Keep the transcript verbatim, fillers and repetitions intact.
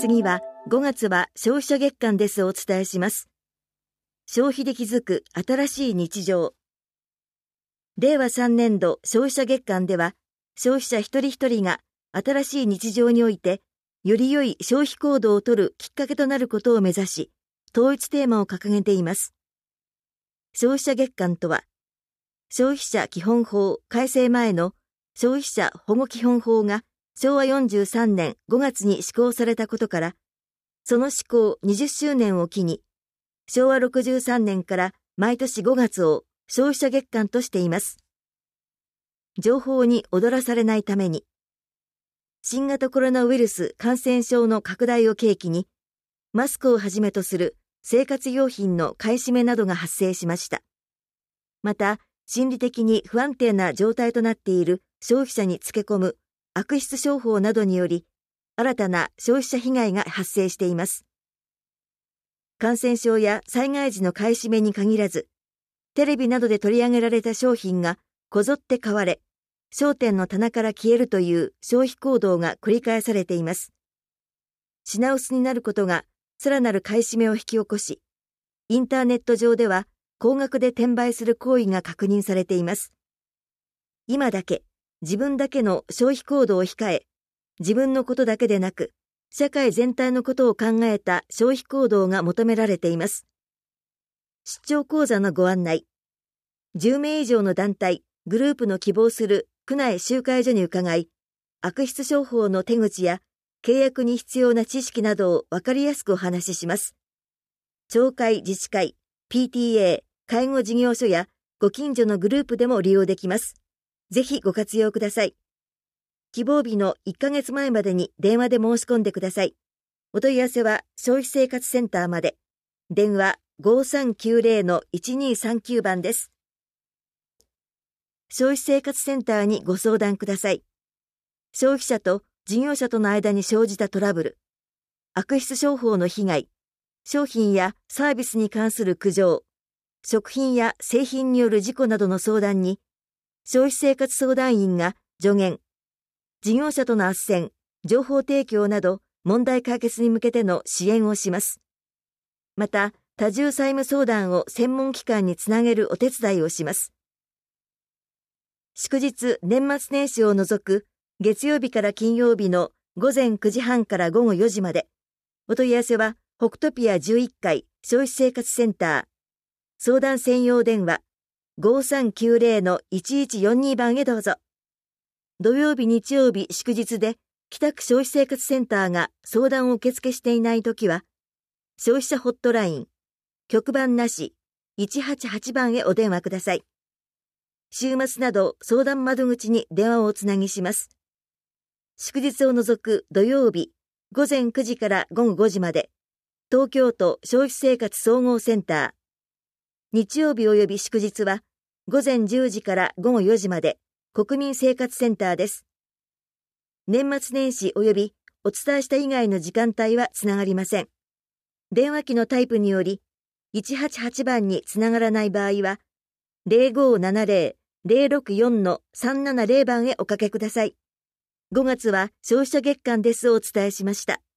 次はごがつは消費者月間ですをお伝えします。消費で気づく新しい日常。れいわさんねんど消費者月間では、消費者一人一人が新しい日常において、より良い消費行動をとるきっかけとなることを目指し、統一テーマを掲げています。消費者月間とは、消費者基本法改正前の消費者保護基本法がしょうわよんじゅうさんねんごがつに施行されたことから、その施行にじゅっしゅうねんを機に、しょうわろくじゅうさんねんから毎年ごがつを消費者月間としています。情報に踊らされないために、新型コロナウイルス感染症の拡大を契機に、マスクをはじめとする生活用品の買い占めなどが発生しました。また、心理的に不安定な状態となっている消費者につけ込む悪質商法などにより、新たな消費者被害が発生しています。感染症や災害時の買い占めに限らず、テレビなどで取り上げられた商品がこぞって買われ、商店の棚から消えるという消費行動が繰り返されています。品薄になることがさらなる買い占めを引き起こし、インターネット上では高額で転売する行為が確認されています。今だけ、自分だけの消費行動を控え、自分のことだけでなく、社会全体のことを考えた消費行動が求められています。出張講座のご案内。じゅうめい以上の団体、グループの希望する区内集会所に伺い、悪質商法の手口や契約に必要な知識などを分かりやすくお話しします。町会自治会、ピーティーエー、介護事業所やご近所のグループでも利用できます。ぜひご活用ください。希望日のいっかげつまえまでに電話で申し込んでください。お問い合わせは消費生活センターまで。電話 ごさんきゅうぜろのいちにさんきゅう 番です。消費生活センターにご相談ください。消費者と事業者との間に生じたトラブル、悪質商法の被害、商品やサービスに関する苦情、食品や製品による事故などの相談に、消費生活相談員が助言、事業者との斡旋、情報提供など問題解決に向けての支援をします。また、多重債務相談を専門機関につなげるお手伝いをします。祝日、年末年始を除く月曜日から金曜日のごぜんくじはんからごごよじまで、お問い合わせは北トピアじゅういっかい消費生活センター、相談専用電話 ごさんきゅうぜろのいちいちよんに 番へどうぞ。土曜日、日曜日、祝日で北区消費生活センターが相談を受付していないときは、消費者ホットライン、局番なしいちはちはちばんへお電話ください。週末など相談窓口に電話をおつなぎします。祝日を除く土曜日、ごぜんくじからごごごじまで、東京都消費生活総合センター。日曜日及び祝日は、ごぜんじゅうじからごごよじまで、国民生活センターです。年末年始及びお伝えした以外の時間帯はつながりません。電話機のタイプにより、いちはちはちばんにつながらない場合は、ぜろごななぜろ ぜろろくよんのさんななぜろ 番へおかけください。ごがつは消費者月間ですをお伝えしました。